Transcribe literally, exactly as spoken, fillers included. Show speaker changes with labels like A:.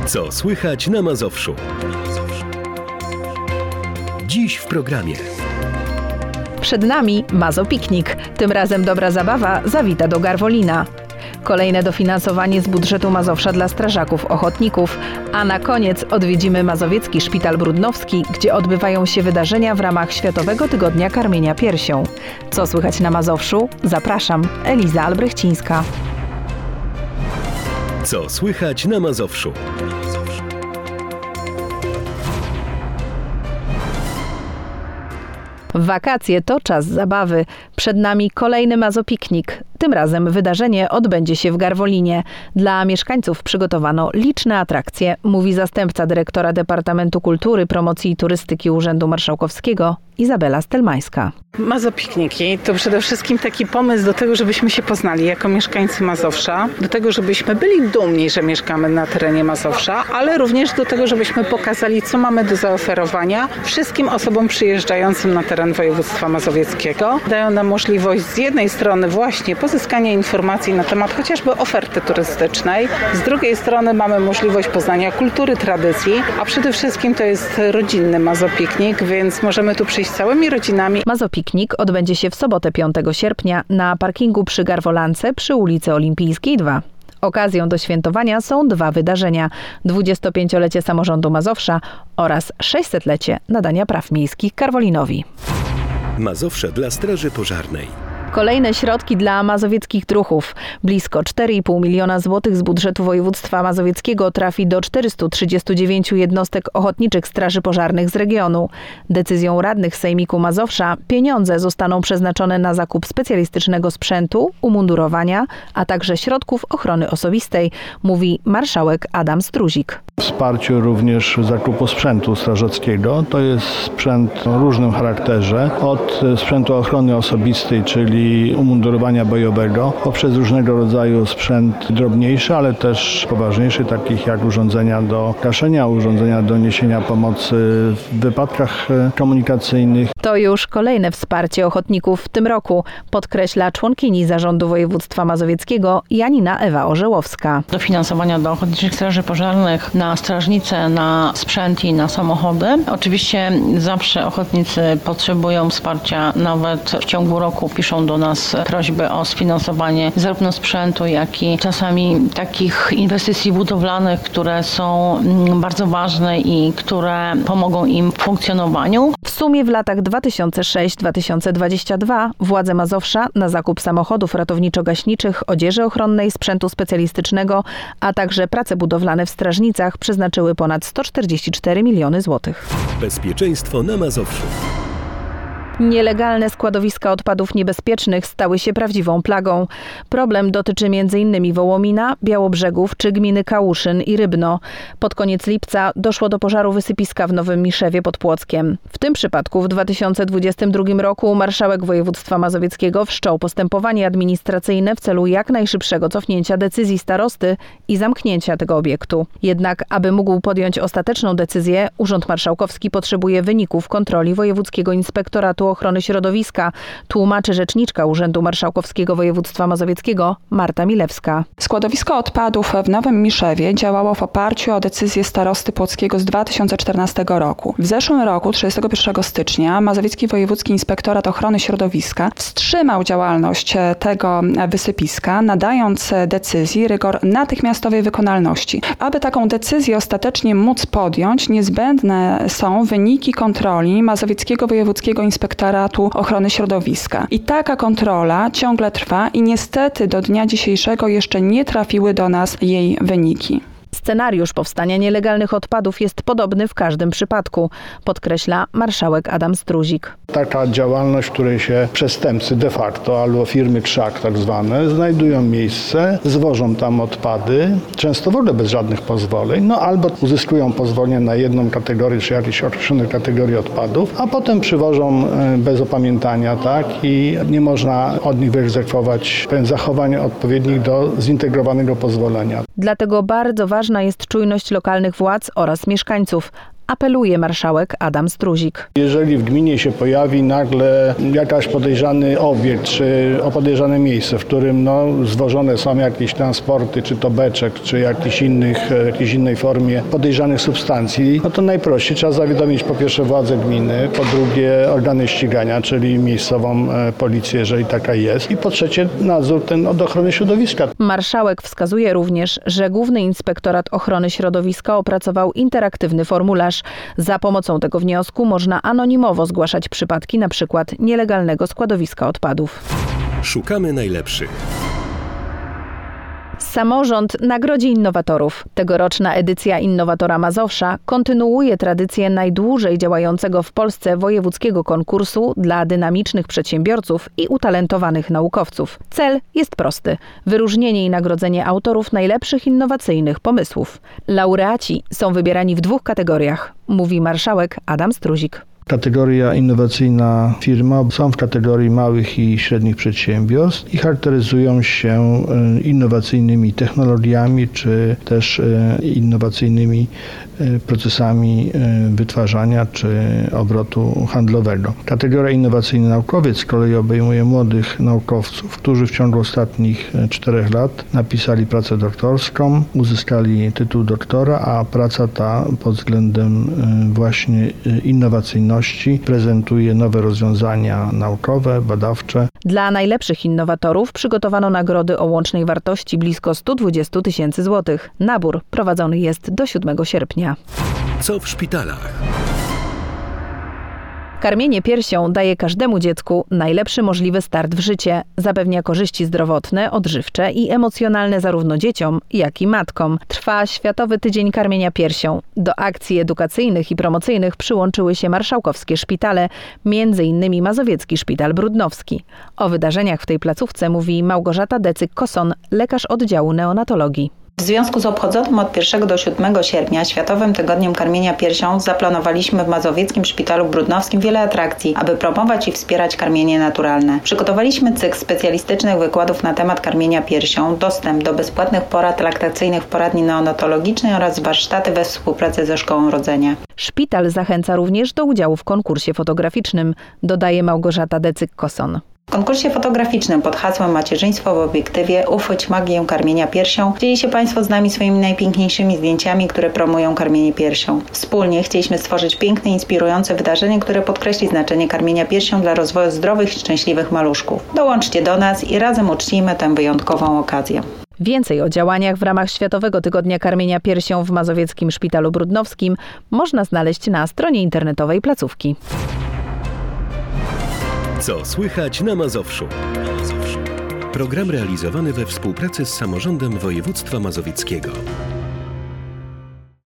A: Co słychać na Mazowszu? Dziś w programie.
B: Przed nami Mazopiknik. Tym razem dobra zabawa zawita do Garwolina. Kolejne dofinansowanie z budżetu Mazowsza dla strażaków ochotników. A na koniec odwiedzimy Mazowiecki Szpital Brudnowski, gdzie odbywają się wydarzenia w ramach Światowego Tygodnia Karmienia Piersią. Co słychać na Mazowszu? Zapraszam, Eliza Albrechcińska.
A: Co słychać na Mazowszu?
B: Wakacje to czas zabawy. Przed nami kolejny Mazopiknik. Tym razem wydarzenie odbędzie się w Garwolinie. Dla mieszkańców przygotowano liczne atrakcje, mówi zastępca dyrektora Departamentu Kultury, Promocji i Turystyki Urzędu Marszałkowskiego Izabela Stelmańska.
C: Mazopikniki to przede wszystkim taki pomysł do tego, żebyśmy się poznali jako mieszkańcy Mazowsza, do tego, żebyśmy byli dumni, że mieszkamy na terenie Mazowsza, ale również do tego, żebyśmy pokazali, co mamy do zaoferowania wszystkim osobom przyjeżdżającym na teren województwa mazowieckiego. Dają nam możliwość z jednej strony właśnie pozyskania informacji na temat chociażby oferty turystycznej, z drugiej strony mamy możliwość poznania kultury, tradycji, a przede wszystkim to jest rodzinny Mazopiknik, więc możemy tu przyjść całymi rodzinami.
B: Mazopiknik odbędzie się w sobotę piątego sierpnia na parkingu przy Garwolance przy ulicy Olimpijskiej dwa. Okazją do świętowania są dwa wydarzenia. dwudziestopięciolecie samorządu Mazowsza oraz sześćsetlecie nadania praw miejskich Garwolinowi.
A: Mazowsze dla Straży Pożarnej.
B: Kolejne środki dla mazowieckich druhów. Blisko cztery i pół miliona złotych z budżetu województwa mazowieckiego trafi do czterystu trzydziestu dziewięciu jednostek ochotniczych straży pożarnych z regionu. Decyzją radnych Sejmiku Mazowsza pieniądze zostaną przeznaczone na zakup specjalistycznego sprzętu, umundurowania, a także środków ochrony osobistej, mówi marszałek Adam Struzik.
D: Wsparciu również zakupu sprzętu strażackiego. To jest sprzęt o różnym charakterze. Od sprzętu ochrony osobistej, czyli umundurowania bojowego, poprzez różnego rodzaju sprzęt drobniejszy, ale też poważniejszy, takich jak urządzenia do gaszenia, urządzenia do niesienia pomocy w wypadkach komunikacyjnych.
B: To już kolejne wsparcie ochotników w tym roku, podkreśla członkini Zarządu Województwa Mazowieckiego Janina Ewa Orzełowska.
E: Dofinansowania do ochotniczych straży pożarnych na strażnice, na sprzęt i na samochody. Oczywiście zawsze ochotnicy potrzebują wsparcia, nawet w ciągu roku piszą do nas prośby o sfinansowanie zarówno sprzętu, jak i czasami takich inwestycji budowlanych, które są bardzo ważne i które pomogą im w funkcjonowaniu.
B: W sumie w latach dwa tysiące szóstym do dwa tysiące dwudziestego drugiego władze Mazowsza na zakup samochodów ratowniczo-gaśniczych, odzieży ochronnej, sprzętu specjalistycznego, a także prace budowlane w strażnicach przeznaczyły ponad sto czterdzieści cztery miliony złotych.
A: Bezpieczeństwo na Mazowszu.
B: Nielegalne składowiska odpadów niebezpiecznych stały się prawdziwą plagą. Problem dotyczy między innymi Wołomina, Białobrzegów czy gminy Kałuszyn i Rybno. Pod koniec lipca doszło do pożaru wysypiska w Nowym Miszewie pod Płockiem. W tym przypadku w dwa tysiące dwudziestym drugim roku marszałek województwa mazowieckiego wszczął postępowanie administracyjne w celu jak najszybszego cofnięcia decyzji starosty i zamknięcia tego obiektu. Jednak aby mógł podjąć ostateczną decyzję, Urząd Marszałkowski potrzebuje wyników kontroli Wojewódzkiego Inspektoratu Ochrony Środowiska, tłumaczy rzeczniczka Urzędu Marszałkowskiego Województwa Mazowieckiego Marta Milewska.
F: Składowisko odpadów w Nowym Miszewie działało w oparciu o decyzję starosty płockiego z dwa tysiące czternastego roku. W zeszłym roku, trzydziestego pierwszego stycznia, Mazowiecki Wojewódzki Inspektorat Ochrony Środowiska wstrzymał działalność tego wysypiska, nadając decyzji rygor natychmiastowej wykonalności. Aby taką decyzję ostatecznie móc podjąć, niezbędne są wyniki kontroli Mazowieckiego Wojewódzkiego Inspektoratu Ochrony Środowiska. I taka kontrola ciągle trwa i niestety do dnia dzisiejszego jeszcze nie trafiły do nas jej wyniki.
B: Scenariusz powstania nielegalnych odpadów jest podobny w każdym przypadku, podkreśla marszałek Adam Struzik.
D: Taka działalność, w której się przestępcy de facto, albo firmy krzak tak zwane, znajdują miejsce, zwożą tam odpady, często w ogóle bez żadnych pozwoleń, no albo uzyskują pozwolenie na jedną kategorię, czy jakieś określone kategorie odpadów, a potem przywożą bez opamiętania, tak, i nie można od nich wyegzekwować zachowań odpowiednich do zintegrowanego pozwolenia.
B: Dlatego bardzo ważna jest czujność lokalnych władz oraz mieszkańców, apeluje marszałek Adam Struzik.
D: Jeżeli w gminie się pojawi nagle jakaś podejrzany obiekt, czy podejrzane miejsce, w którym no, zwożone są jakieś transporty, czy to beczek, czy jakichś innych, jakiejś innej formie podejrzanych substancji, no to najprościej trzeba zawiadomić po pierwsze władze gminy, po drugie organy ścigania, czyli miejscową policję, jeżeli taka jest, i po trzecie nadzór ten od ochrony środowiska.
B: Marszałek wskazuje również, że Główny Inspektorat Ochrony Środowiska opracował interaktywny formularz. Za pomocą tego wniosku można anonimowo zgłaszać przypadki np. nielegalnego składowiska odpadów.
A: Szukamy najlepszych.
B: Samorząd nagrodzi innowatorów. Tegoroczna edycja Innowatora Mazowsza kontynuuje tradycję najdłużej działającego w Polsce wojewódzkiego konkursu dla dynamicznych przedsiębiorców i utalentowanych naukowców. Cel jest prosty: wyróżnienie i nagrodzenie autorów najlepszych innowacyjnych pomysłów. Laureaci są wybierani w dwóch kategoriach, mówi marszałek Adam Struzik.
D: Kategoria innowacyjna firma są w kategorii małych i średnich przedsiębiorstw i charakteryzują się innowacyjnymi technologiami czy też innowacyjnymi procesami wytwarzania czy obrotu handlowego. Kategoria innowacyjny naukowiec z kolei obejmuje młodych naukowców, którzy w ciągu ostatnich czterech lat napisali pracę doktorską, uzyskali tytuł doktora, a praca ta pod względem właśnie innowacyjności prezentuje nowe rozwiązania naukowe, badawcze.
B: Dla najlepszych innowatorów przygotowano nagrody o łącznej wartości blisko sto dwadzieścia tysięcy złotych. Nabór prowadzony jest do siódmego sierpnia.
A: Co w szpitalach?
B: Karmienie piersią daje każdemu dziecku najlepszy możliwy start w życie. Zapewnia korzyści zdrowotne, odżywcze i emocjonalne zarówno dzieciom, jak i matkom. Trwa Światowy Tydzień Karmienia Piersią. Do akcji edukacyjnych i promocyjnych przyłączyły się marszałkowskie szpitale, między innymi Mazowiecki Szpital Brudnowski. O wydarzeniach w tej placówce mówi Małgorzata Decyk-Koson, lekarz oddziału neonatologii.
G: W związku z obchodzonym od pierwszego do siódmego sierpnia Światowym Tygodniem Karmienia Piersią zaplanowaliśmy w Mazowieckim Szpitalu Brudnowskim wiele atrakcji, aby promować i wspierać karmienie naturalne. Przygotowaliśmy cykl specjalistycznych wykładów na temat karmienia piersią, dostęp do bezpłatnych porad laktacyjnych w poradni neonatologicznej oraz warsztaty we współpracy ze Szkołą Rodzenia.
B: Szpital zachęca również do udziału w konkursie fotograficznym, dodaje Małgorzata Decyk-Koson.
G: W konkursie fotograficznym pod hasłem Macierzyństwo w obiektywie uchwyć magię karmienia piersią dzieli się Państwo z nami swoimi najpiękniejszymi zdjęciami, które promują karmienie piersią. Wspólnie chcieliśmy stworzyć piękne, inspirujące wydarzenie, które podkreśli znaczenie karmienia piersią dla rozwoju zdrowych i szczęśliwych maluszków. Dołączcie do nas i razem uczcijmy tę wyjątkową okazję.
B: Więcej o działaniach w ramach Światowego Tygodnia Karmienia Piersią w Mazowieckim Szpitalu Brudnowskim można znaleźć na stronie internetowej placówki.
A: Co słychać na Mazowszu? Program realizowany we współpracy z Samorządem Województwa Mazowieckiego.